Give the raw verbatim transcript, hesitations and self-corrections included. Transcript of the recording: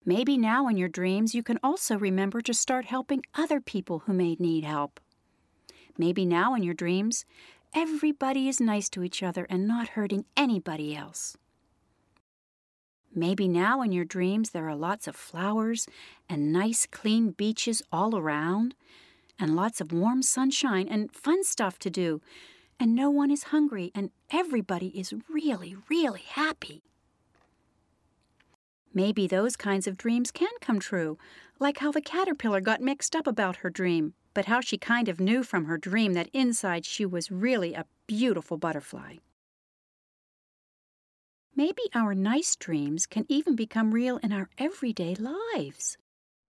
Maybe now in your dreams you can also remember to start helping other people who may need help. Maybe now in your dreams, everybody is nice to each other and not hurting anybody else. Maybe now in your dreams there are lots of flowers and nice clean beaches all around, and lots of warm sunshine and fun stuff to do, and no one is hungry and everybody is really, really happy. Maybe those kinds of dreams can come true, like how the caterpillar got mixed up about her dream, but how she kind of knew from her dream that inside she was really a beautiful butterfly. Maybe our nice dreams can even become real in our everyday lives.